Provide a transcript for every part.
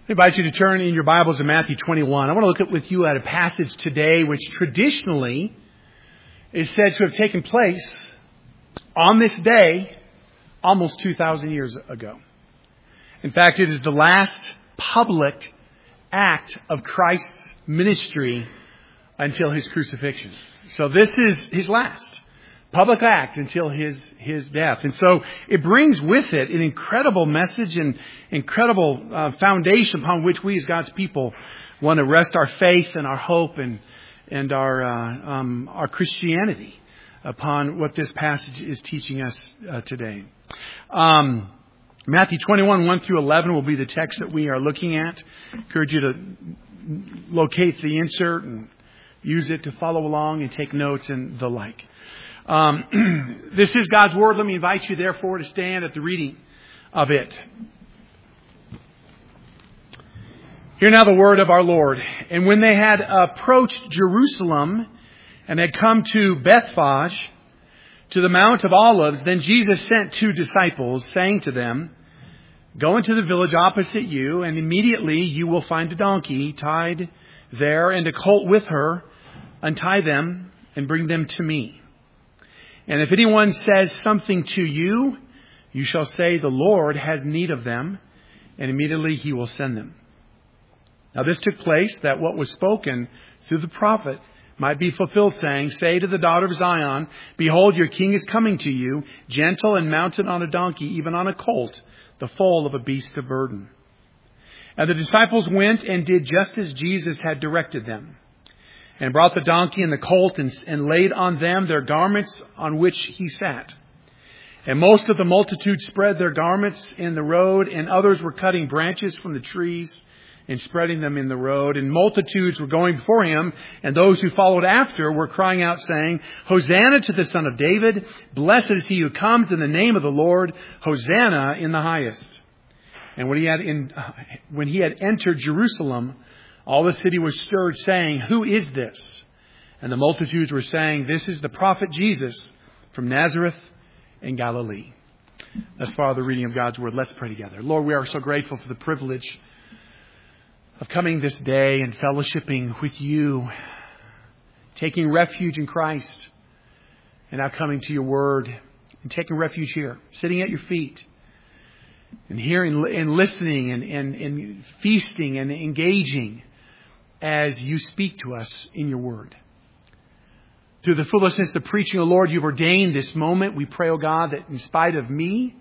I invite you to turn in your Bibles to Matthew 21. I want to look with you at a passage today which traditionally is said to have taken place on this day almost 2,000 years ago. In fact, it is the last public act of Christ's ministry until His crucifixion. So this is His last public act until his death. And so it brings with it an incredible message and incredible foundation upon which we as God's people want to rest our faith and our hope and our Christianity upon what this passage is teaching us today. Matthew 21, 1 through 11 will be the text that we are looking at. I encourage you to locate the insert and use it to follow along and take notes and the like. This is God's Word. Let me invite you, therefore, to stand at the reading of it. Hear now the word of our Lord. And when they had approached Jerusalem and had come to Bethphage, to the Mount of Olives, then Jesus sent 2 disciples, saying to them, "Go into the village opposite you, and immediately you will find a donkey tied there and a colt with her. Untie them and bring them to me. And if anyone says something to you, you shall say, 'The Lord has need of them,' and immediately He will send them." Now this took place that what was spoken through the prophet might be fulfilled, saying, "Say to the daughter of Zion, Behold, your king is coming to you, gentle and mounted on a donkey, even on a colt, the foal of a beast of burden." And the disciples went and did just as Jesus had directed them, and brought the donkey and the colt and laid on them their garments on which He sat. And most of the multitude spread their garments in the road, and others were cutting branches from the trees and spreading them in the road. And multitudes were going before Him, and those who followed after were crying out, saying, "Hosanna to the Son of David! Blessed is He who comes in the name of the Lord! Hosanna in the highest!" And when he had entered Jerusalem, all the city was stirred, saying, "Who is this?" And the multitudes were saying, "This is the prophet Jesus from Nazareth in Galilee." Thus far the reading of God's Word. Let's pray together. Lord, we are so grateful for the privilege of coming this day and fellowshipping with You, taking refuge in Christ, and now coming to Your Word and taking refuge here, sitting at Your feet, and hearing and listening and feasting and engaging as You speak to us in Your Word. Through the foolishness of preaching, O Lord, You've ordained this moment. We pray, O God, that in spite of me,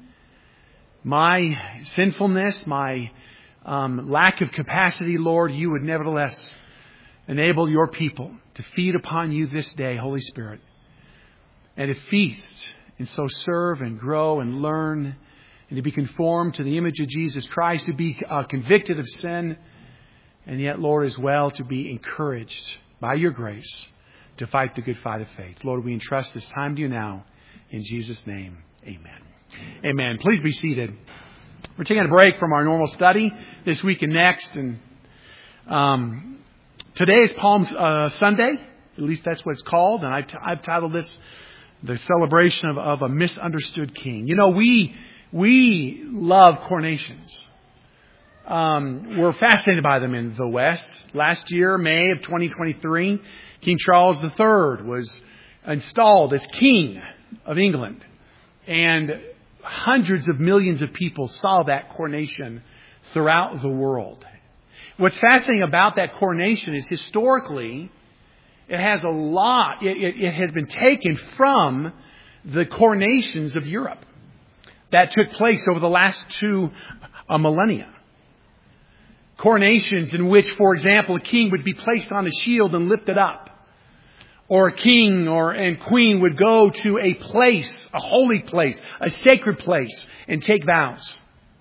my sinfulness, my lack of capacity, Lord, You would nevertheless enable Your people to feed upon You this day, Holy Spirit, and to feast and so serve and grow and learn and to be conformed to the image of Jesus Christ, to be convicted of sin, and yet, Lord, as well, to be encouraged by Your grace to fight the good fight of faith. Lord, we entrust this time to You now. In Jesus' name, amen. Amen. Please be seated. We're taking a break from our normal study this week and next. And today is Palm Sunday. At least that's what it's called. And I've titled this, "The Celebration of a Misunderstood King." You know, we love coronations. We're fascinated by them in the West. Last year, May of 2023, King Charles III was installed as King of England. And hundreds of millions of people saw that coronation throughout the world. What's fascinating about that coronation is historically, it has been taken from the coronations of Europe that took place over the last 2 millennia. Coronations in which, for example, a king would be placed on a shield and lifted up. Or a king and queen would go to a place, a holy place, a sacred place, and take vows.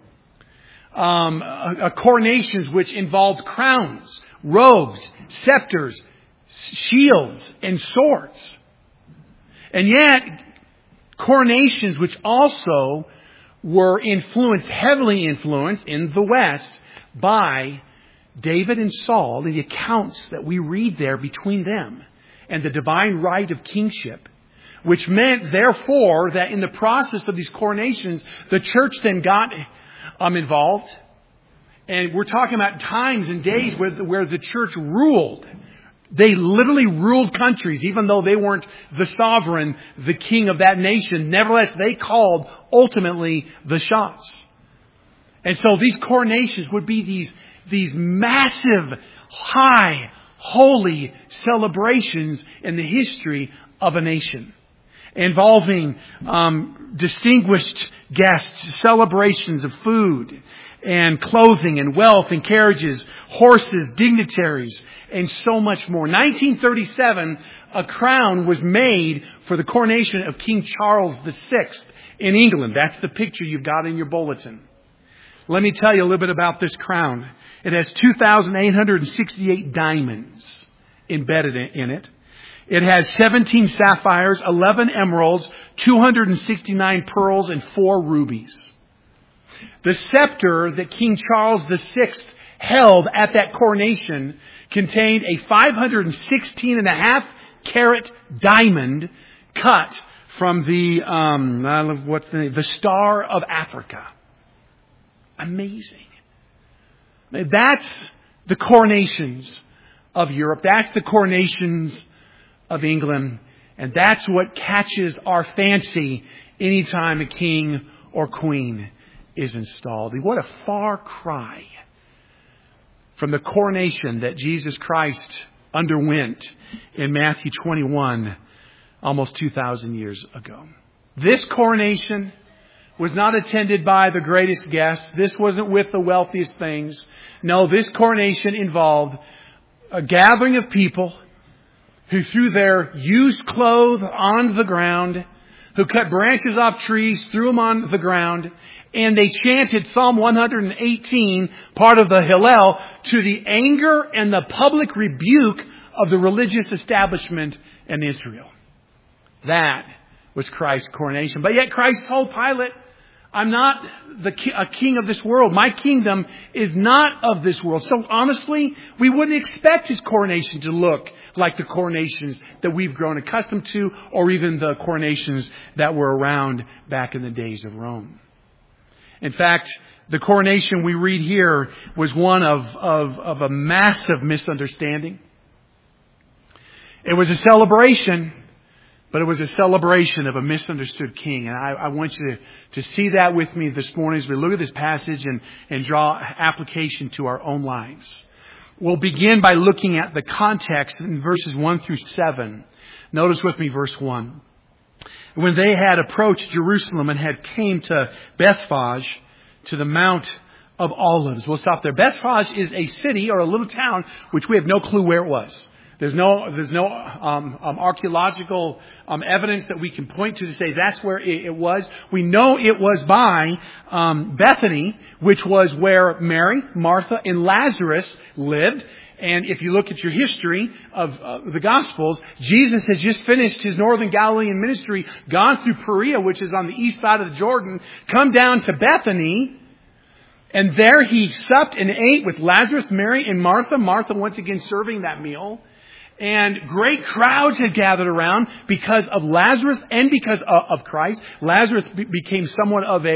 Coronations which involved crowns, robes, scepters, shields, and swords. And yet, coronations which also were heavily influenced in the West by David and Saul, the accounts that we read there between them, and the divine right of kingship, which meant, therefore, that in the process of these coronations, the church then got involved And we're talking about times and days where the church ruled. They literally ruled countries, even though they weren't the sovereign, the king of that nation. Nevertheless, they called ultimately the shots. And so these coronations would be these massive, high, holy celebrations in the history of a nation, involving distinguished guests, celebrations of food and clothing and wealth and carriages, horses, dignitaries, and so much more. 1937, a crown was made for the coronation of King Charles VI in England. That's the picture you've got in your bulletin. Let me tell you a little bit about this crown. It has 2,868 diamonds embedded in it. It has 17 sapphires, 11 emeralds, 269 pearls, and 4 rubies. The scepter that King Charles VI held at that coronation contained a 516.5 carat diamond cut from the Star of Africa. Amazing. That's the coronations of Europe. That's the coronations of England. And that's what catches our fancy anytime a king or queen is installed. What a far cry from the coronation that Jesus Christ underwent in Matthew 21 almost 2,000 years ago. This coronation was not attended by the greatest guests. This wasn't with the wealthiest things. No, this coronation involved a gathering of people who threw their used clothes on the ground, who cut branches off trees, threw them on the ground, and they chanted Psalm 118, part of the Hallel, to the anger and the public rebuke of the religious establishment in Israel. That was Christ's coronation. But yet Christ told Pilate, I'm not a king of this world. My kingdom is not of this world. So honestly, we wouldn't expect his coronation to look like the coronations that we've grown accustomed to, or even the coronations that were around back in the days of Rome. In fact, the coronation we read here was one of a massive misunderstanding. It was a celebration, but it was a celebration of a misunderstood king. And I want you to see that with me this morning as we look at this passage and draw application to our own lives. We'll begin by looking at the context in verses 1 through 7. Notice with me verse 1. When they had approached Jerusalem and had came to Bethphage, to the Mount of Olives. We'll stop there. Bethphage is a city or a little town which we have no clue where it was. There's no archaeological evidence that we can point to say that's where it was. We know it was by Bethany, which was where Mary, Martha, and Lazarus lived. And if you look at your history of the Gospels, Jesus has just finished his northern Galilean ministry, gone through Perea, which is on the east side of the Jordan, come down to Bethany, and there he supped and ate with Lazarus, Mary, and Martha. Martha once again serving that meal. And great crowds had gathered around because of Lazarus and because of Christ. Lazarus became somewhat of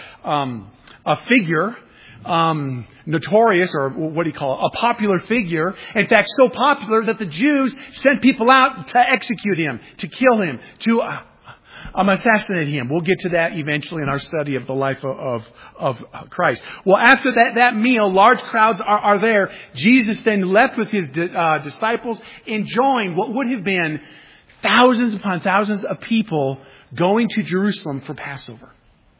a figure, notorious, or what do you call it, a popular figure. In fact, so popular that the Jews sent people out to execute him, to kill him, to assassinate him. We'll get to that eventually in our study of the life of Christ. Well, after that meal, large crowds are there. Jesus then left with his disciples, enjoying what would have been thousands upon thousands of people going to Jerusalem for Passover.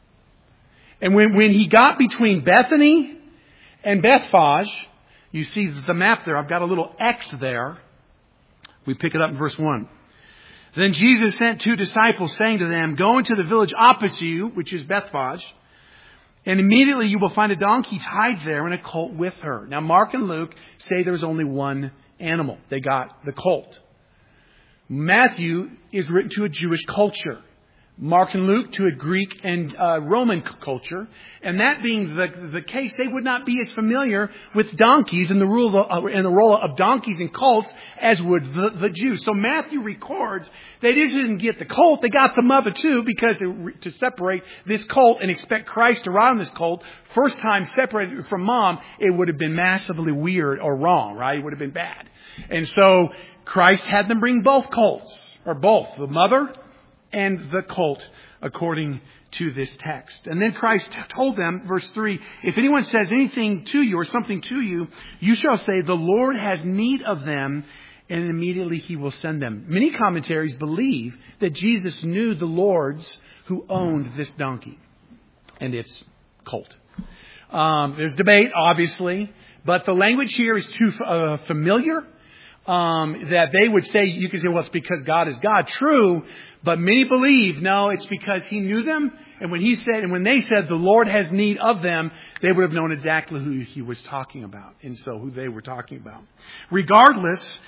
And when he got between Bethany and Bethphage, you see the map there. I've got a little X there. We pick it up in verse 1. Then Jesus sent 2 disciples, saying to them, go into the village opposite you, which is Bethphage, and immediately you will find a donkey tied there and a colt with her. Now, Mark and Luke say there was only one animal. They got the colt. Matthew is written to a Jewish culture. Mark and Luke to a Greek and Roman culture. And that being the case, they would not be as familiar with donkeys and the role of donkeys in cults as would the Jews. So Matthew records they didn't get the colt, they got the mother too, because to separate this colt and expect Christ to ride on this colt, first time separated from mom, it would have been massively weird or wrong, right? It would have been bad. And so Christ had them bring both colts, or both, the mother and the colt, according to this text. And then Christ told them, verse 3, if anyone says anything to you or something to you, you shall say, the Lord has need of them, and immediately he will send them. Many commentaries believe that Jesus knew the lords who owned this donkey and its colt. There's debate, obviously, but the language here is too familiar. That they would say, you could say, well, it's because God is God. True, but many believe, no, it's because he knew them. And when they said the Lord has need of them, they would have known exactly who he was talking about. And so who they were talking about. Regardless,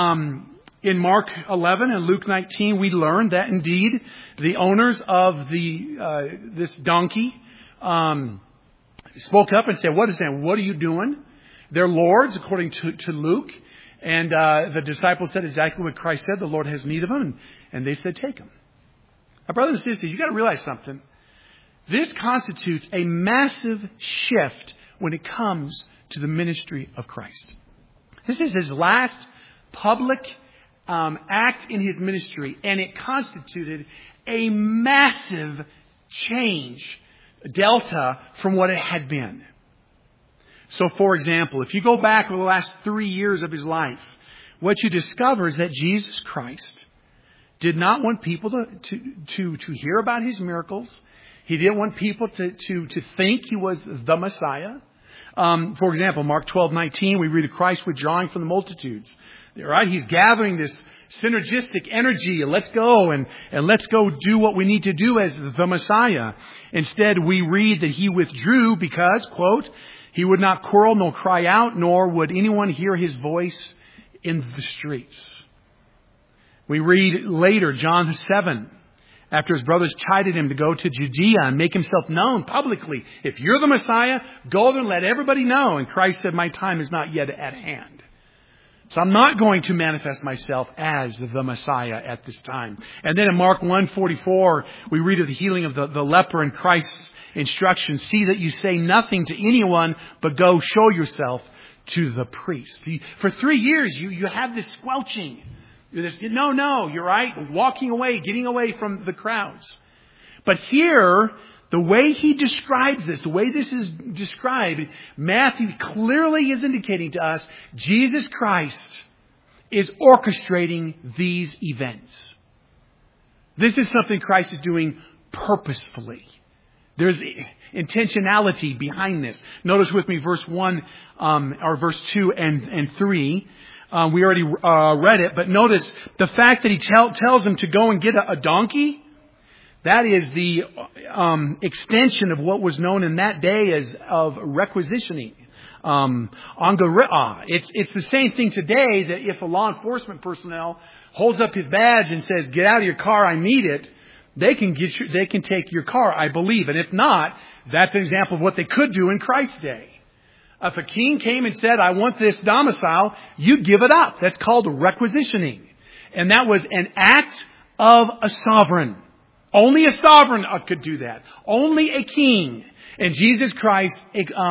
in Mark 11 and Luke 19, we learn that indeed the owners of this donkey spoke up and said, what are you doing? They're lords, according to Luke. And the disciples said exactly what Christ said. The Lord has need of them. And they said, take them. Now, brothers and sisters, you've got to realize something. This constitutes a massive shift when it comes to the ministry of Christ. This is his last public act in his ministry. And it constituted a massive change, delta, from what it had been. So, for example, if you go back over the last 3 years of his life, what you discover is that Jesus Christ did not want people to hear about his miracles. He didn't want people to think he was the Messiah. For example, Mark 12:19, we read of Christ withdrawing from the multitudes. Right? He's gathering this synergistic energy. Let's go and let's go do what we need to do as the Messiah. Instead, we read that he withdrew because, quote, he would not quarrel nor cry out, nor would anyone hear his voice in the streets. We read later, John 7, after his brothers chided him to go to Judea and make himself known publicly. If you're the Messiah, go there and let everybody know. And Christ said, my time is not yet at hand. So I'm not going to manifest myself as the Messiah at this time. And then in Mark 1:44, we read of the healing of the leper and Christ's instructions. See that you say nothing to anyone, but go show yourself to the priest. For 3 years, you have this squelching. No, you're right. Walking away, getting away from the crowds. But here, the way he describes this, the way this is described, Matthew clearly is indicating to us Jesus Christ is orchestrating these events. This is something Christ is doing purposefully. There's intentionality behind this. Notice with me verse 1 or verse 2 and 3. We already read it, but notice the fact that he tells them to go and get a donkey. That is the extension of what was known in that day as of requisitioning. Angari'ah. It's the same thing today that if a law enforcement personnel holds up his badge and says, get out of your car, I need it, they can take your car, I believe. And if not, that's an example of what they could do in Christ's day. If a king came and said, I want this domicile, you'd give it up. That's called requisitioning. And that was an act of a sovereign. Only a sovereign could do that. Only a king. And Jesus Christ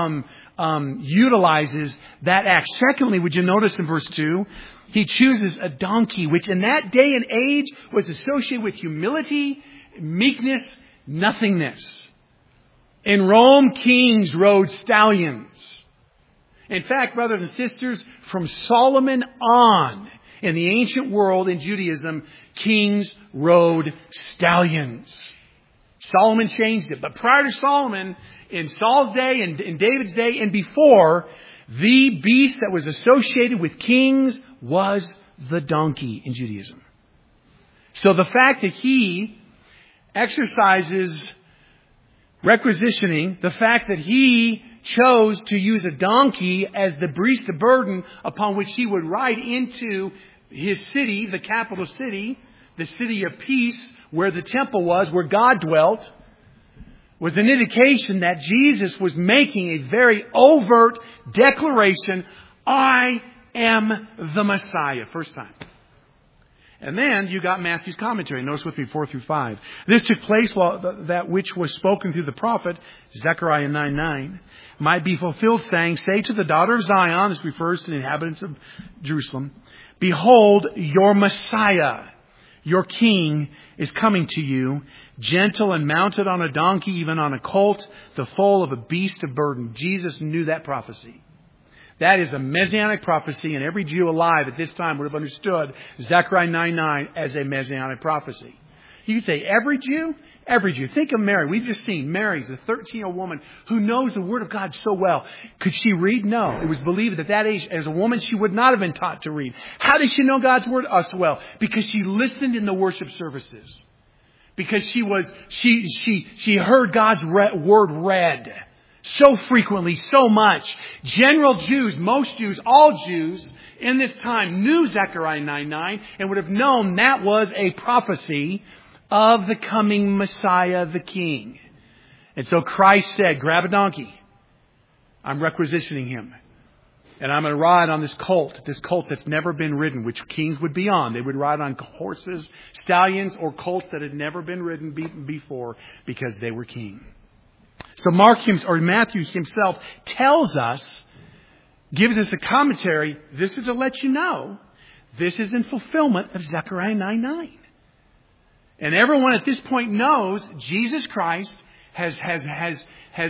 utilizes that act. Secondly, would you notice in verse 2, he chooses a donkey, which in that day and age was associated with humility, meekness, nothingness. In Rome, kings rode stallions. In fact, brothers and sisters, from Solomon on, in the ancient world in Judaism, kings rode stallions. Solomon changed it. But prior to Solomon, in Saul's day and in David's day and before, the beast that was associated with kings was the donkey in Judaism. So the fact that he exercises requisitioning, the fact that he chose to use a donkey as the beast of burden upon which he would ride into his city, the capital city, the city of peace, where the temple was, where God dwelt, was an indication that Jesus was making a very overt declaration, I am the Messiah. First time. And then you got Matthew's commentary. Notice with me 4 through 5. This took place while that which was spoken through the prophet, Zechariah 9:9, might be fulfilled, saying, say to the daughter of Zion, this refers to the inhabitants of Jerusalem, behold, your Messiah, your King, is coming to you, gentle and mounted on a donkey, even on a colt, the foal of a beast of burden. Jesus knew that prophecy. That is a messianic prophecy, and every Jew alive at this time would have understood Zechariah 9:9 as a messianic prophecy. You could say every Jew? Every Jew. Think of Mary. We've just seen Mary's a 13-year-old woman who knows the Word of God so well. Could she read? No. It was believed at that age, as a woman, she would not have been taught to read. How did she know God's Word so well? Because she listened in the worship services. Because she heard God's Word read. So frequently, so much. General Jews, most Jews, all Jews in this time knew Zechariah 9:9 and would have known that was a prophecy of the coming Messiah, the King. And so Christ said, grab a donkey. I'm requisitioning him. And I'm going to ride on this colt that's never been ridden, which kings would be on. They would ride on horses, stallions, or colts that had never been ridden before because they were king. So Matthew himself tells us, gives us a commentary. This is to let you know, this is in fulfillment of Zechariah 9:9. And everyone at this point knows Jesus Christ has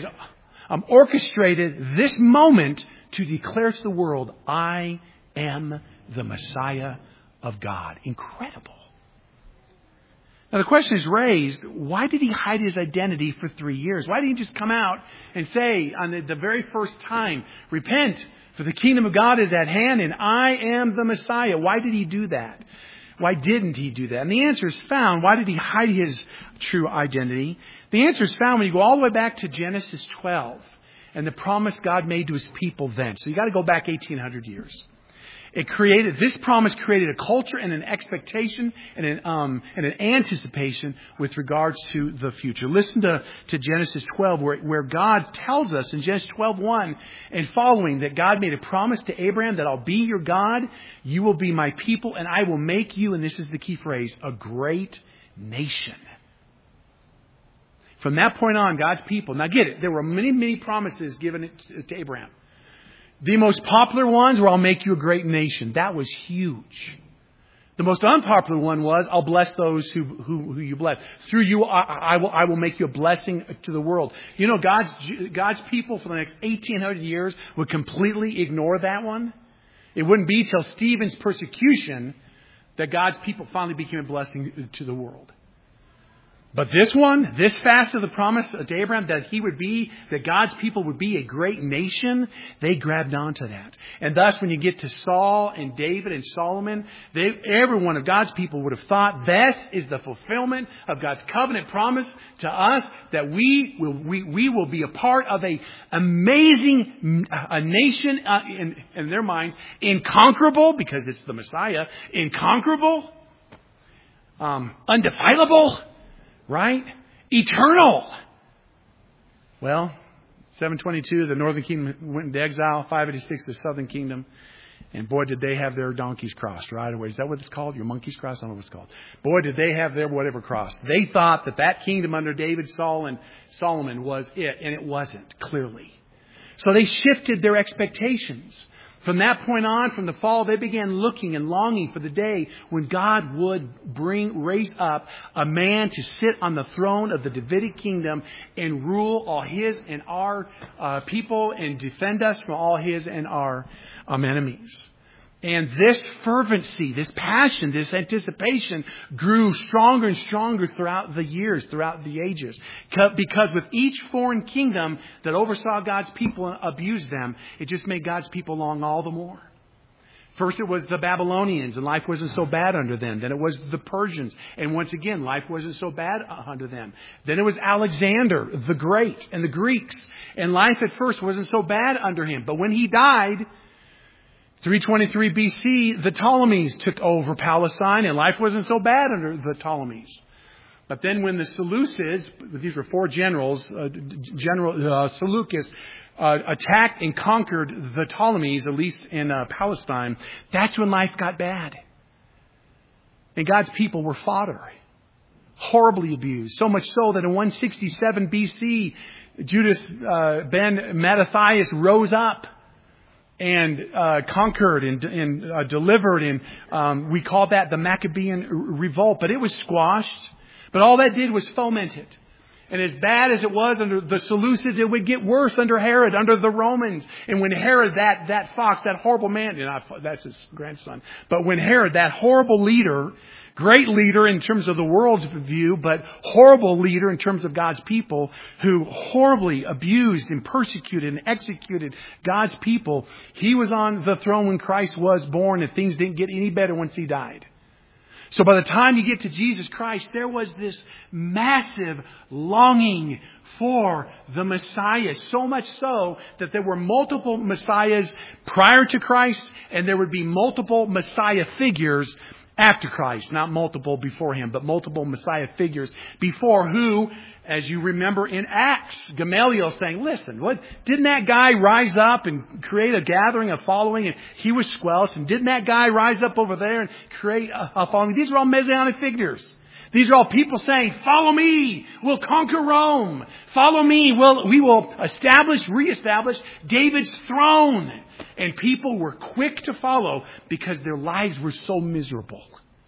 orchestrated this moment to declare to the world, I am the Messiah of God. Incredible. Now the question is raised, why did he hide his identity for 3 years? Why didn't he just come out and say on the very first time, repent, for the kingdom of God is at hand and I am the Messiah? Why did he do that? Why didn't he do that? And the answer is found. Why did he hide his true identity? The answer is found when you go all the way back to Genesis 12 and the promise God made to his people then. So you got to go back 1,800 years. This promise created a culture and an expectation and an anticipation with regards to the future. Listen to Genesis 12 where God tells us in Genesis 12:1 and following that God made a promise to Abraham that I'll be your God, you will be my people, and I will make you, and this is the key phrase, a great nation. From that point on, God's people, now get it, there were many, many promises given to Abraham. The most popular ones were, I'll make you a great nation. That was huge. The most unpopular one was, I'll bless those who you bless. Through you, I will make you a blessing to the world. You know, God's people for the next 1,800 years would completely ignore that one. It wouldn't be till Stephen's persecution that God's people finally became a blessing to the world. But this one, this fast of the promise to Abraham that God's people would be a great nation, they grabbed onto that. And thus, when you get to Saul and David and Solomon, every one of God's people would have thought this is the fulfillment of God's covenant promise to us that we will be a part of a amazing a nation in their minds, inconquerable because it's the Messiah, inconquerable, undefilable. Right? Eternal. Well, 722, the northern kingdom went into exile. 586, the southern kingdom. And boy, did they have their donkeys crossed, right away. Is that what it's called? Your monkeys crossed? I don't know what it's called. Boy, did they have their whatever crossed. They thought that kingdom under David, Saul, and Solomon was it. And it wasn't, clearly. So they shifted their expectations. From that point on, from the fall, they began looking and longing for the day when God would raise up a man to sit on the throne of the Davidic kingdom and rule all his and our people and defend us from all his and our enemies. And this fervency, this passion, this anticipation grew stronger and stronger throughout the years, throughout the ages. Because with each foreign kingdom that oversaw God's people and abused them, it just made God's people long all the more. First it was the Babylonians, and life wasn't so bad under them. Then it was the Persians, and once again, life wasn't so bad under them. Then it was Alexander the Great and the Greeks, and life at first wasn't so bad under him. But when he died, 323 BC, the Ptolemies took over Palestine, and life wasn't so bad under the Ptolemies. But then when the Seleucids, these were four generals, Seleucus, attacked and conquered the Ptolemies, at least in Palestine, that's when life got bad. And God's people were fodder, horribly abused. So much so that in 167 BC, Judas ben Mattathias rose up and conquered and delivered. And we call that the Maccabean revolt. But it was squashed. But all that did was foment it. And as bad as it was under the Seleucids, it would get worse under Herod, under the Romans. And when Herod, that fox, that horrible man, that's his grandson. But when Herod, that horrible leader, great leader in terms of the world's view, but horrible leader in terms of God's people, who horribly abused and persecuted and executed God's people, he was on the throne when Christ was born, and things didn't get any better once he died. So by the time you get to Jesus Christ, there was this massive longing for the Messiah. So much so that there were multiple Messiahs prior to Christ, and there would be multiple Messiah figures after Christ. Not multiple before Him, but multiple Messiah figures before who, as you remember in Acts, Gamaliel saying, listen, didn't that guy rise up and create a gathering, a following, and he was squelched? And didn't that guy rise up over there and create a following? These are all Messianic figures. These are all people saying, follow me, we'll conquer Rome. Follow me, we will reestablish David's throne. And people were quick to follow because their lives were so miserable.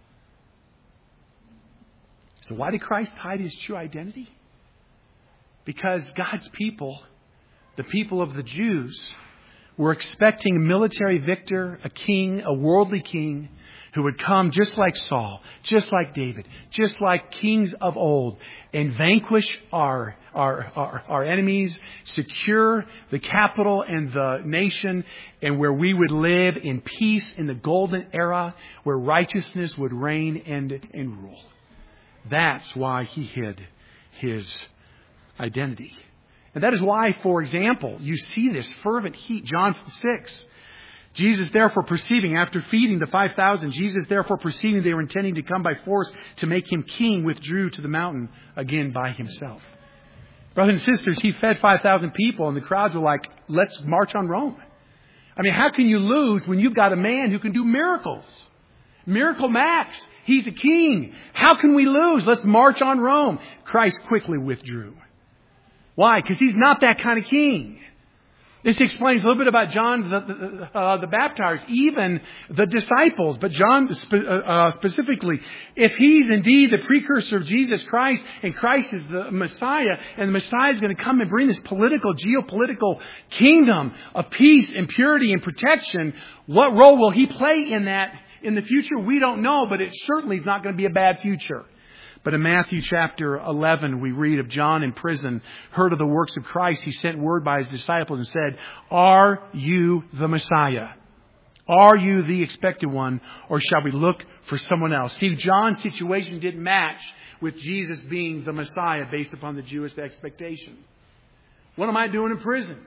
So why did Christ hide His true identity? Because God's people, the people of the Jews, were expecting a military victor, a king, a worldly king, who would come just like Saul, just like David, just like kings of old, and vanquish our enemies, secure the capital and the nation, and where we would live in peace in the golden era, where righteousness would reign and rule. That's why He hid His identity. And that is why, for example, you see this fervent heat. John 6. Jesus therefore perceiving, after feeding the 5,000, Jesus therefore perceiving they were intending to come by force to make Him king, withdrew to the mountain again by Himself. Brothers and sisters, He fed 5,000 people, and the crowds were like, let's march on Rome. I mean, how can you lose when you've got a man who can do miracles? Miracle Max. He's a king. How can we lose? Let's march on Rome. Christ quickly withdrew. Why? Because He's not that kind of king. This explains a little bit about John the Baptizer, even the disciples. But John specifically, if he's indeed the precursor of Jesus Christ, and Christ is the Messiah, and the Messiah is going to come and bring this geopolitical kingdom of peace and purity and protection, what role will He play in that in the future? We don't know, but it certainly is not going to be a bad future. But in Matthew chapter 11, we read of John in prison, heard of the works of Christ. He sent word by His disciples and said, are you the Messiah? Are you the expected one? Or shall we look for someone else? See, John's situation didn't match with Jesus being the Messiah based upon the Jewish expectation. What am I doing in prison?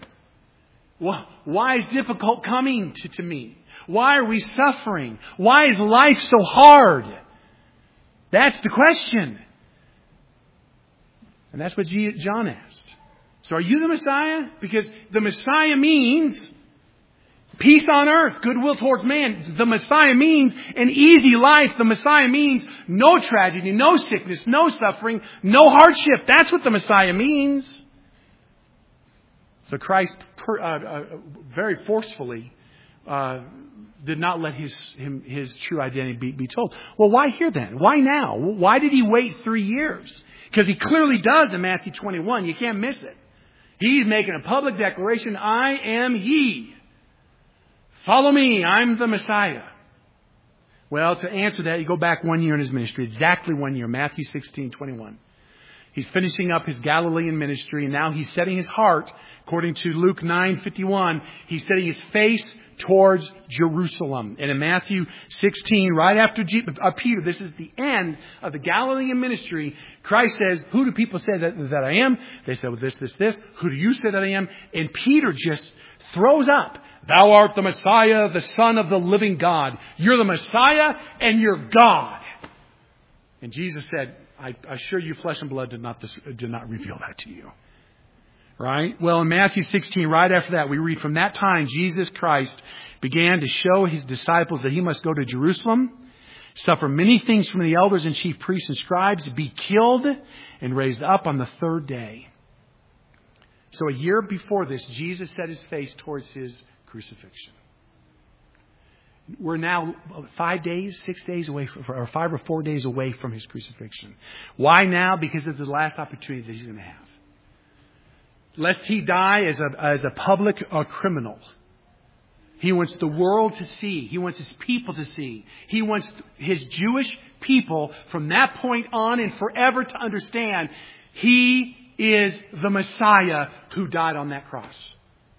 Why is difficult coming to me? Why are we suffering? Why is life so hard? That's the question. And that's what John asked. So are you the Messiah? Because the Messiah means peace on earth, goodwill towards man. The Messiah means an easy life. The Messiah means no tragedy, no sickness, no suffering, no hardship. That's what the Messiah means. So Christ very forcefully did not let his true identity be told. Well, why here then? Why now? Why did He wait 3 years? Because He clearly does in Matthew 21. You can't miss it. He's making a public declaration. I am He. Follow me. I'm the Messiah. Well, to answer that, you go back 1 year in His ministry. Exactly 1 year. Matthew 16:21. He's finishing up his Galilean ministry, and now he's setting his heart, according to Luke 9:51, he's setting his face towards Jerusalem. And in Matthew 16, right after Peter, this is the end of the Galilean ministry, Christ says, who do people say that I am? They said, well, this. Who do you say that I am? And Peter just throws up, thou art the Messiah, the Son of the living God. You're the Messiah and you're God. And Jesus said, I assure you, flesh and blood did not reveal that to you. Right? Well, in Matthew 16, right after that, we read, from that time, Jesus Christ began to show his disciples that he must go to Jerusalem, suffer many things from the elders and chief priests and scribes, be killed, and raised up on the third day. So a year before this, Jesus set his face towards his crucifixion. We're now 5 days, 6 days away, or 5 or 4 days away from his crucifixion. Why now? Because it's the last opportunity that he's going to have. Lest he die as a public criminal. He wants the world to see. He wants his people to see. He wants his Jewish people from that point on and forever to understand he is the Messiah who died on that cross.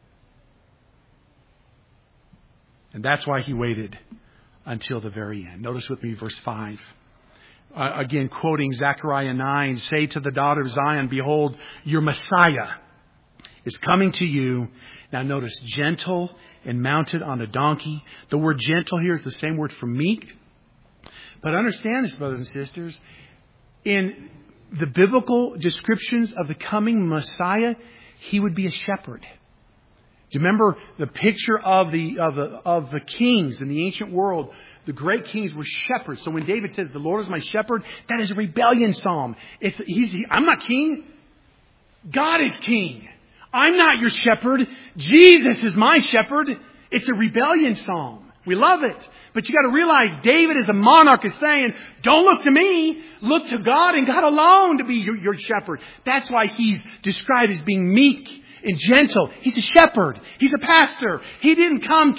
And that's why he waited until the very end. Notice with me verse 5. Again, quoting Zechariah 9, say to the daughter of Zion, behold, your Messiah is coming to you. Now notice, gentle and mounted on a donkey. The word gentle here is the same word for meek. But understand this, brothers and sisters. In the biblical descriptions of the coming Messiah, he would be a shepherd. Do you remember the picture of the kings in the ancient world? The great kings were shepherds. So when David says, the Lord is my shepherd, that is a rebellion psalm. I'm not king. God is king. I'm not your shepherd. Jesus is my shepherd. It's a rebellion psalm. We love it. But you got to realize David as a monarch is saying, don't look to me. Look to God and God alone to be your shepherd. That's why he's described as being meek and gentle. He's a shepherd. He's a pastor. He didn't come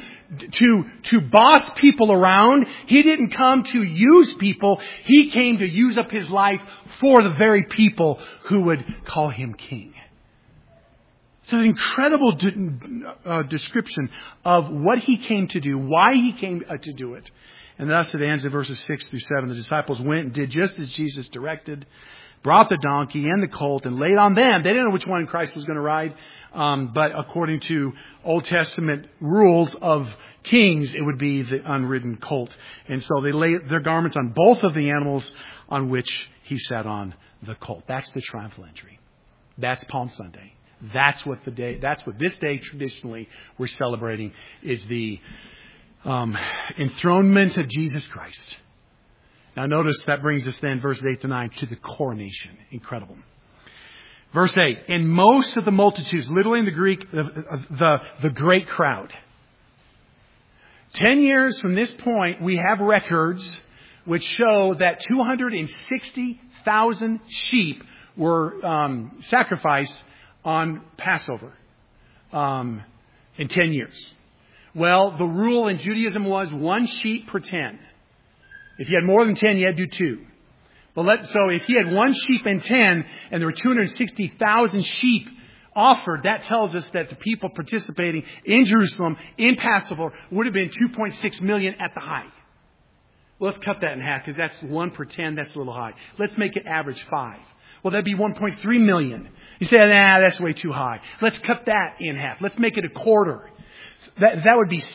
to boss people around. He didn't come to use people. He came to use up his life for the very people who would call him king. It's an incredible description of what he came to do, why he came to do it. And thus it ends in verses 6 through 7. The disciples went and did just as Jesus directed, brought the donkey and the colt and laid on them. They didn't know which one Christ was going to ride. But according to Old Testament rules of kings, it would be the unridden colt. And so they laid their garments on both of the animals on which he sat on the colt. That's the triumphal entry. That's Palm Sunday. That's what this day traditionally we're celebrating is the enthronement of Jesus Christ. Now notice that brings us then, verses 8 to 9, to the coronation. Incredible. Verse 8, and most of the multitudes, literally in the Greek, the great crowd. 10 years from this point, we have records which show that 260,000 sheep were sacrificed on Passover in 10 years. Well, the rule in Judaism was 1 sheep per 10. If you had more than 10, you had to do 2. So if he had 1 sheep in 10 and there were 260,000 sheep offered, that tells us that the people participating in Jerusalem in Passover would have been 2.6 million at the high. Well, let's cut that in half because that's 1 per 10. That's a little high. Let's make it average 5. Well, that'd be 1.3 million. You say, that's way too high. Let's cut that in half. Let's make it a quarter. That would be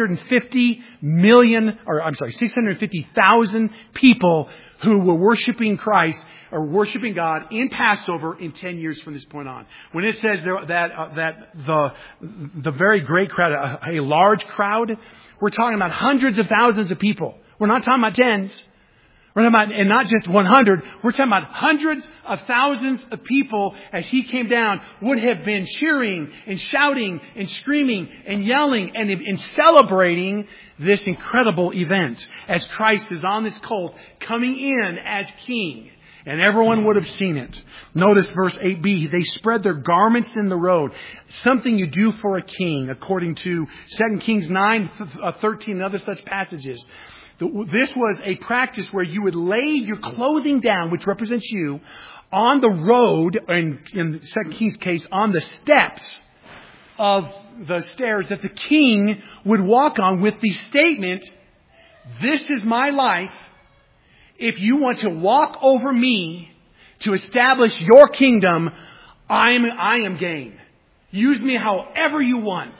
650,000 people who were worshiping Christ or worshiping God in Passover in 10 years from this point on. When it says that the very great crowd, a large crowd, we're talking about hundreds of thousands of people. We're not talking about tens. We're talking about, and not just 100, we're talking about hundreds of thousands of people as he came down would have been cheering and shouting and screaming and yelling and celebrating this incredible event as Christ is on this colt coming in as king. And everyone would have seen it. Notice verse 8b, they spread their garments in the road. Something you do for a king, according to 2 Kings 9:13 and other such passages. This was a practice where you would lay your clothing down, which represents you, on the road, in the 2 Kings case, on the steps of the stairs that the king would walk on with the statement, "This is my life. If you want to walk over me to establish your kingdom, I am game. Use me however you want."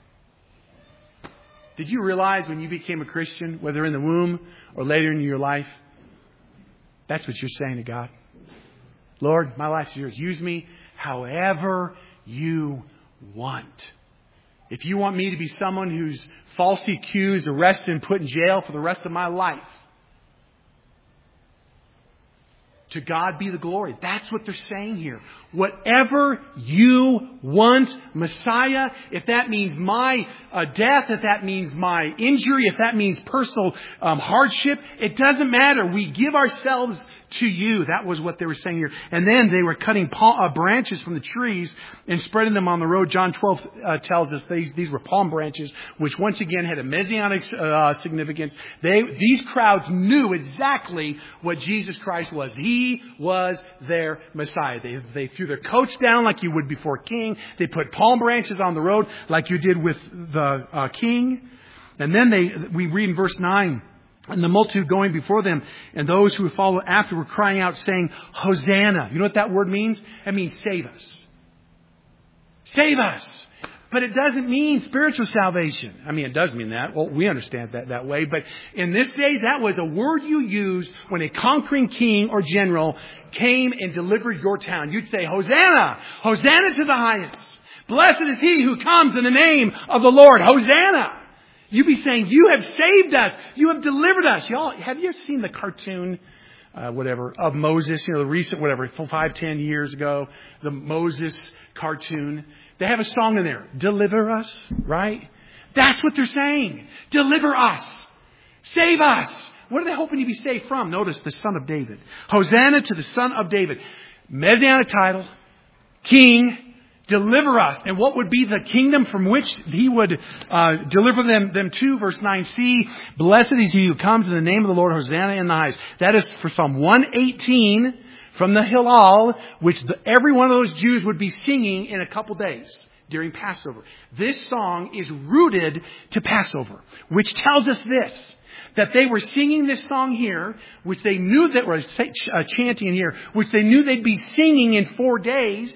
Did you realize when you became a Christian, whether in the womb or later in your life, that's what you're saying to God? "Lord, my life's yours. Use me however you want. If you want me to be someone who's falsely accused, arrested, and put in jail for the rest of my life, to God be the glory." That's what they're saying here. Whatever you want, Messiah, if that means my death, if that means my injury, if that means personal hardship, it doesn't matter. We give ourselves to you. That was what they were saying here. And then they were cutting branches from the trees and spreading them on the road. John 12 tells us these were palm branches, which once again had a messianic significance. These crowds knew exactly what Jesus Christ was. He was their Messiah. They threw their coats down like you would before a king. They put palm branches on the road like you did with the king. And then we read in verse 9, "And the multitude going before them and those who followed after were crying out, saying, 'Hosanna.'" You know what that word means? It means save us. Save us. But it doesn't mean spiritual salvation. I mean, it does mean that. Well, we understand that way. But in this day, that was a word you used when a conquering king or general came and delivered your town. You'd say, "Hosanna! Hosanna to the highest! Blessed is he who comes in the name of the Lord! Hosanna!" You'd be saying, "You have saved us. You have delivered us." Y'all, have you ever seen the cartoon, of Moses? The recent, 5-10 years ago, the Moses cartoon. They have a song in there, "Deliver Us," right? That's what they're saying. Deliver us. Save us. What are they hoping to be saved from? Notice the Son of David. Hosanna to the Son of David. Messianic title. King. Deliver us. And what would be the kingdom from which he would deliver them to? Verse 9c. "Blessed is he who comes in the name of the Lord. Hosanna in the highest." That is for Psalm 118 from the Hillel, which every one of those Jews would be singing in a couple days during Passover. This song is rooted to Passover, which tells us this, that they were singing this song here, which they knew that was chanting here, which they knew they'd be singing in 4 days.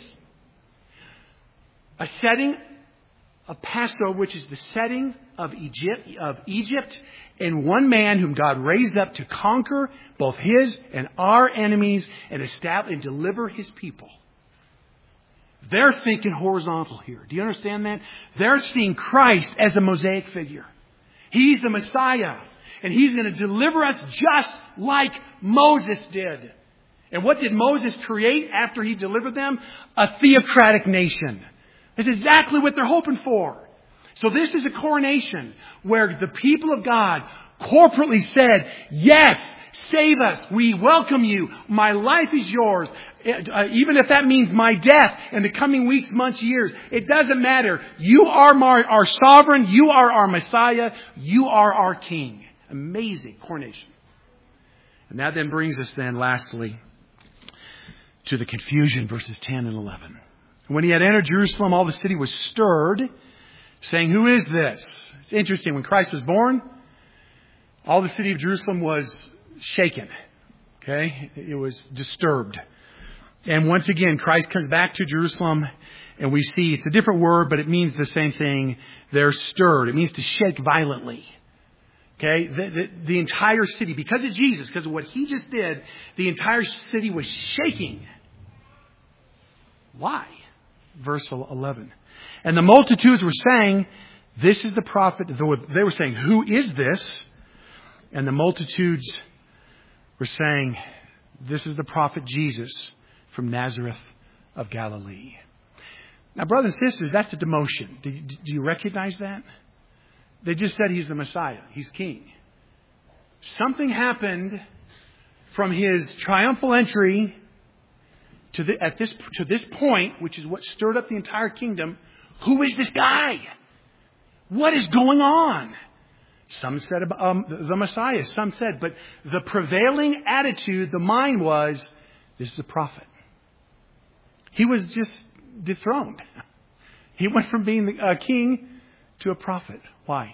A setting of Passover, which is the setting of Egypt, and one man whom God raised up to conquer both his and our enemies and establish and deliver his people. They're thinking horizontal here. Do you understand that? They're seeing Christ as a Mosaic figure. He's the Messiah. And he's going to deliver us just like Moses did. And what did Moses create after he delivered them? A theocratic nation. That's exactly what they're hoping for. So this is a coronation where the people of God corporately said, "Yes, save us. We welcome you. My life is yours. Even if that means my death in the coming weeks, months, years, it doesn't matter. You are our sovereign. You are our Messiah. You are our King." Amazing coronation. And that then brings us then lastly to the confusion, verses 10 and 11. "When he had entered Jerusalem, all the city was stirred, saying, 'Who is this?'" It's interesting. When Christ was born, all the city of Jerusalem was shaken. Okay? It was disturbed. And once again, Christ comes back to Jerusalem, and we see it's a different word, but it means the same thing. They're stirred. It means to shake violently. Okay? The entire city, because of Jesus, because of what he just did, the entire city was shaking. Why? Verse 11. "And the multitudes were saying, 'This is the prophet.'" They were saying, "Who is this?" And the multitudes were saying, "This is the prophet Jesus from Nazareth of Galilee." Now, brothers and sisters, that's a demotion. Do you recognize that? They just said he's the Messiah. He's king. Something happened from his triumphal entry to this point, which is what stirred up the entire kingdom. Who is this guy? What is going on? Some said the Messiah. Some said, but the prevailing attitude, the mind was, this is a prophet. He was just dethroned. He went from being a king to a prophet. Why?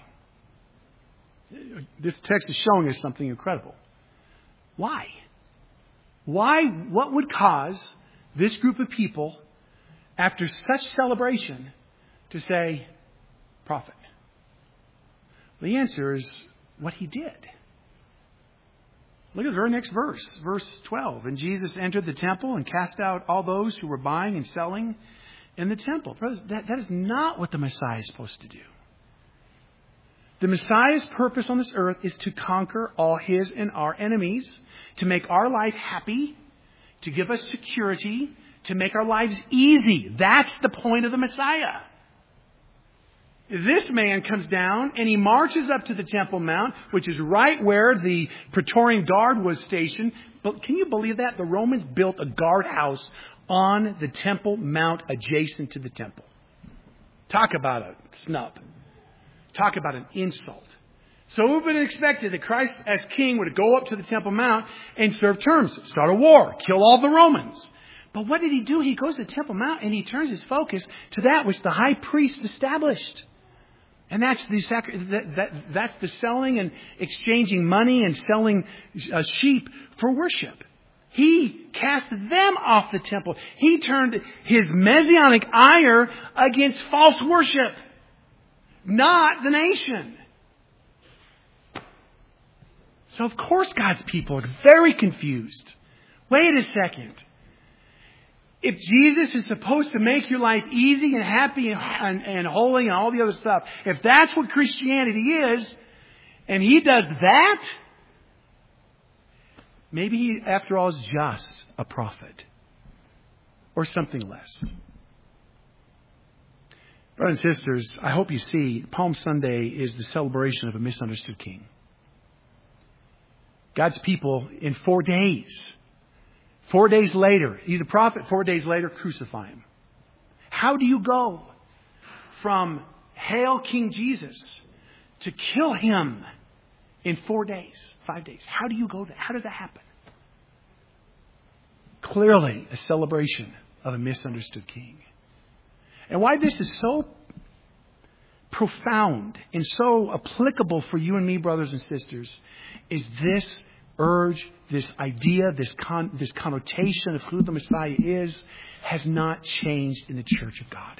This text is showing us something incredible. Why? Why? What would cause this group of people, after such celebration, to say, prophet? The answer is what he did. Look at the very next verse, verse 12. And Jesus entered the temple and cast out all those who were buying and selling in the temple. Brothers, that is not what the Messiah is supposed to do. The Messiah's purpose on this earth is to conquer all his and our enemies, to make our life happy, to give us security, to make our lives easy. That's the point of the Messiah. This man comes down and he marches up to the Temple Mount, which is right where the Praetorian Guard was stationed. But can you believe that? The Romans built a guardhouse on the Temple Mount adjacent to the temple. Talk about a snub. Talk about an insult. So it would have been expected that Christ as king would go up to the Temple Mount and serve terms, start a war, kill all the Romans. But what did he do? He goes to the Temple Mount and he turns his focus to that which the high priest established. And that's the selling and exchanging money and selling sheep for worship. He cast them off the temple. He turned his messianic ire against false worship, not the nation. So of course God's people are very confused. Wait a second. If Jesus is supposed to make your life easy and happy and holy and all the other stuff, if that's what Christianity is, and he does that, maybe he, after all, is just a prophet or something less. Brothers and sisters, I hope you see Palm Sunday is the celebration of a misunderstood king. God's people in 4 days. 4 days later, he's a prophet. 4 days later, crucify him. How do you go from hail King Jesus to kill him in 4 days, 5 days? How do you go there? How did that happen? Clearly a celebration of a misunderstood king. And why this is so profound and so applicable for you and me, brothers and sisters, is this urge, this idea, this connotation of who the Messiah is, has not changed in the Church of God.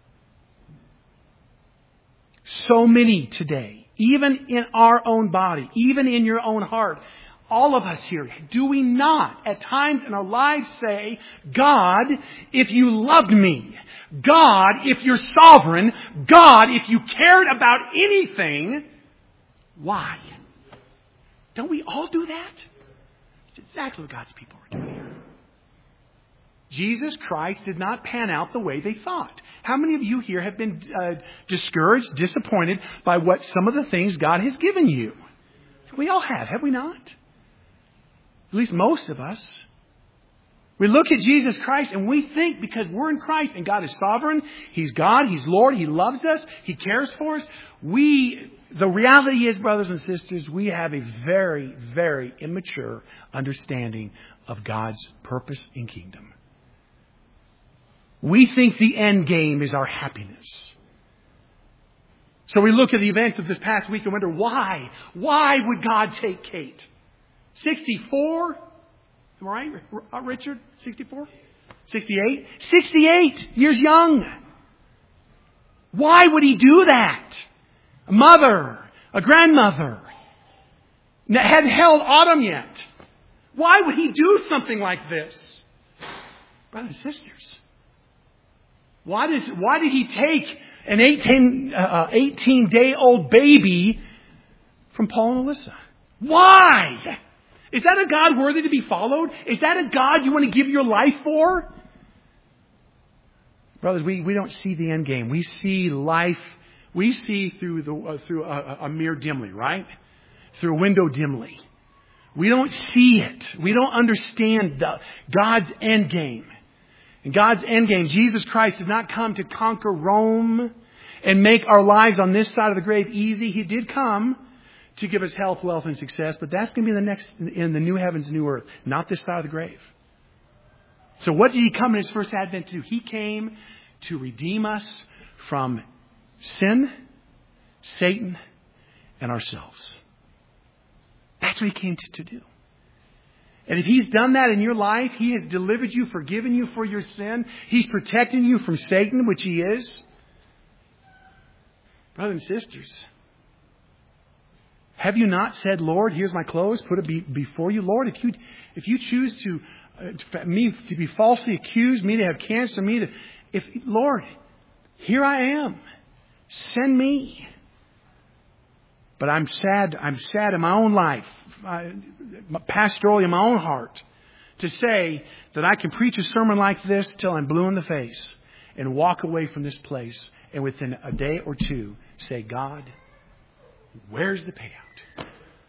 So many today, even in our own body, even in your own heart, all of us here, do we not at times in our lives say, God, if you loved me, God, if you're sovereign, God, if you cared about anything, why? Don't we all do that? It's exactly what God's people are doing here. Jesus Christ did not pan out the way they thought. How many of you here have been discouraged, disappointed by what some of the things God has given you? We all have we not? At least most of us. We look at Jesus Christ and we think because we're in Christ and God is sovereign, He's God, He's Lord, He loves us, He cares for us. The reality is, brothers and sisters, we have a very, very immature understanding of God's purpose and kingdom. We think the end game is our happiness. So we look at the events of this past week and wonder, why? Why would God take Kate? 64? Am I right, Richard? 64? 68? 68 years young. Why would He do that? A mother, a grandmother, hadn't held Autumn yet. Why would He do something like this? Brothers and sisters, why did He take an 18-day-old baby from Paul and Alyssa? Why? Is that a God worthy to be followed? Is that a God you want to give your life for? Brothers, we don't see the end game. We see life. We see through a mirror dimly, right? Through a window dimly. We don't see it. We don't understand God's end game. In God's end game, Jesus Christ did not come to conquer Rome and make our lives on this side of the grave easy. He did come to give us health, wealth, and success, but that's going to be in the new heavens, new earth, not this side of the grave. So what did He come in His first advent to do? He came to redeem us from sin, Satan, and ourselves. That's what He came to do. And if He's done that in your life, He has delivered you, forgiven you for your sin. He's protecting you from Satan, which He is. Brothers and sisters, have you not said, Lord, here's my clothes, put it before you? Lord, if you choose to be falsely accused, me to have cancer, Lord, here I am. Send me. But I'm sad in my own life, pastorally in my own heart, to say that I can preach a sermon like this till I'm blue in the face and walk away from this place and within a day or two say, God, where's the payout?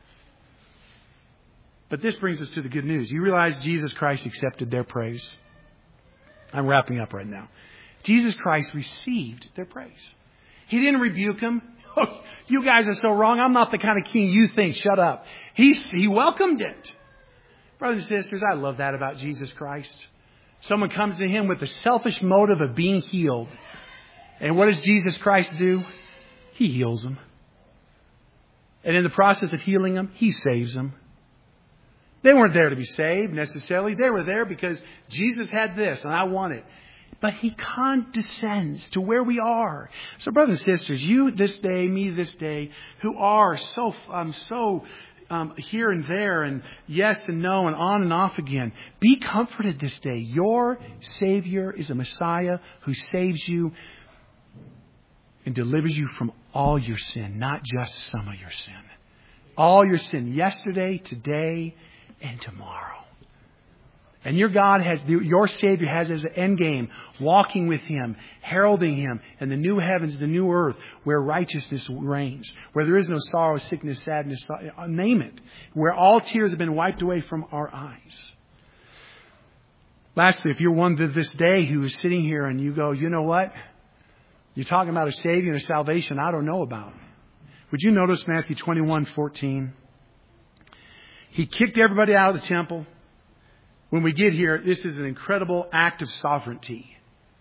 But this brings us to the good news. You realize Jesus Christ accepted their praise. I'm wrapping up right now. Jesus Christ received their praise. He didn't rebuke them. Oh, you guys are so wrong. I'm not the kind of king you think. Shut up. He welcomed it. Brothers and sisters, I love that about Jesus Christ. Someone comes to Him with the selfish motive of being healed. And what does Jesus Christ do? He heals them. And in the process of healing them, He saves them. They weren't there to be saved necessarily. They were there because Jesus had this and I want it. But He condescends to where we are. So brothers and sisters, you this day, me this day, who are so here and there and yes and no and on and off again, be comforted this day. Your Savior is a Messiah who saves you and delivers you from all your sin, not just some of your sin. All your sin, yesterday, today, and tomorrow. And your Savior has as an end game, walking with Him, heralding Him, and the new heavens, the new earth, where righteousness reigns, where there is no sorrow, sickness, sadness, name it, where all tears have been wiped away from our eyes. Lastly, if you're one this day who is sitting here and you go, you know what? You're talking about a Savior and a salvation I don't know about. Would you notice Matthew 21:14? He kicked everybody out of the temple. When we get here, this is an incredible act of sovereignty.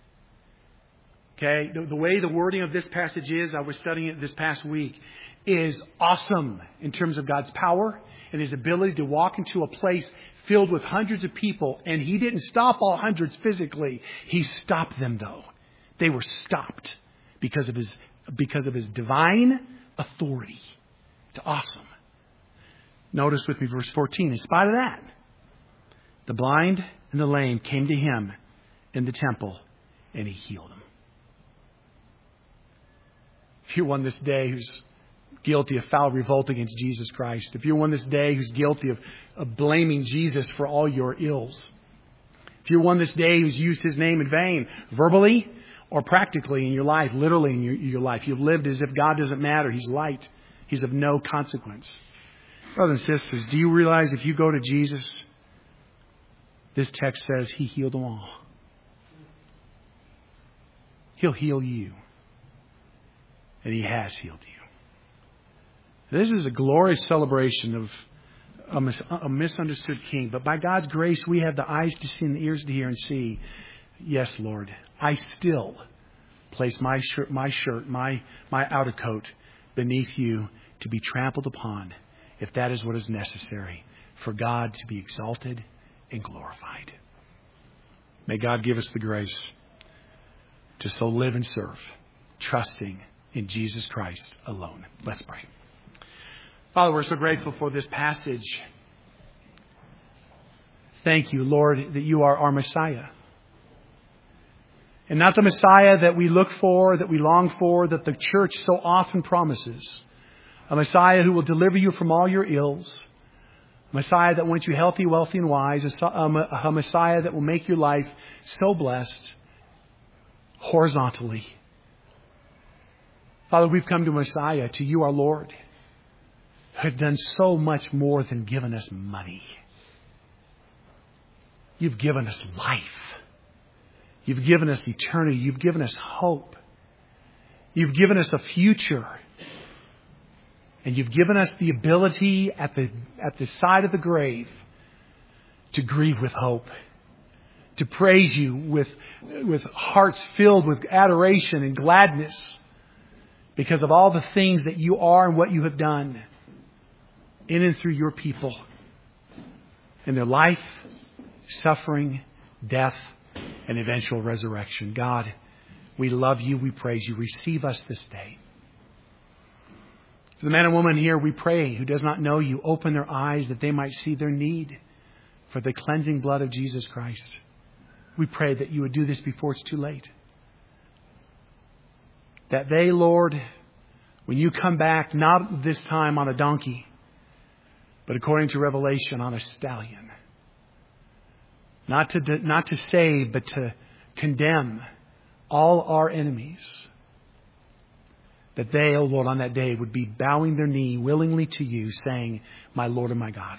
Okay? The way the wording of this passage is, I was studying it this past week, is awesome in terms of God's power and His ability to walk into a place filled with hundreds of people. And He didn't stop all hundreds physically. He stopped them, though. They were stopped because of His divine authority. It's awesome. Notice with me verse 14. In spite of that, the blind and the lame came to Him in the temple and He healed them. If you're one this day who's guilty of foul revolt against Jesus Christ, if you're one this day who's guilty of blaming Jesus for all your ills, if you're one this day who's used His name in vain, verbally or practically in your life, literally in your life, you've lived as if God doesn't matter. He's light. He's of no consequence. Brothers and sisters, do you realize if you go to Jesus, this text says He healed them all. He'll heal you. And He has healed you. This is a glorious celebration of a misunderstood king. But by God's grace, we have the eyes to see and the ears to hear and see. Yes, Lord, I still place my shirt, my outer coat beneath You to be trampled upon, if that is what is necessary for God to be exalted and glorified. May God give us the grace to so live and serve, trusting in Jesus Christ alone. Let's pray. Father, we're so grateful for this passage. Thank You, Lord, that You are our Messiah. And not the Messiah that we look for, that we long for, that the church so often promises. A Messiah who will deliver you from all your ills. A Messiah that wants you healthy, wealthy, and wise. A Messiah that will make your life so blessed horizontally. Father, we've come to Messiah, to You, our Lord, who has done so much more than given us money. You've given us life. You've given us eternity. You've given us hope. You've given us a future. And You've given us the ability at the side of the grave to grieve with hope, to praise you with hearts filled with adoration and gladness because of all the things that you are and what you have done in and through your people in their life, suffering, death, and eventual resurrection. God, we love you. We praise you. Receive us this day. For the man and woman here, we pray, who does not know you, open their eyes that they might see their need for the cleansing blood of Jesus Christ. We pray that you would do this before it's too late. That they, Lord, when you come back, not this time on a donkey, but according to Revelation, on a stallion. Not to save, but to condemn all our enemies. That they, O Lord, on that day would be bowing their knee willingly to you, saying, my Lord and my God.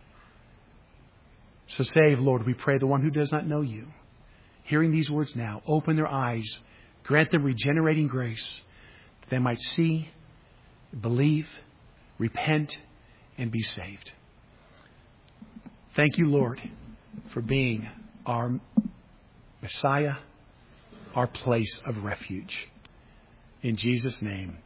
So save, Lord, we pray, the one who does not know you. Hearing these words now, open their eyes, grant them regenerating grace, that they might see, believe, repent, and be saved. Thank you, Lord, for being our Messiah, our place of refuge. In Jesus' name,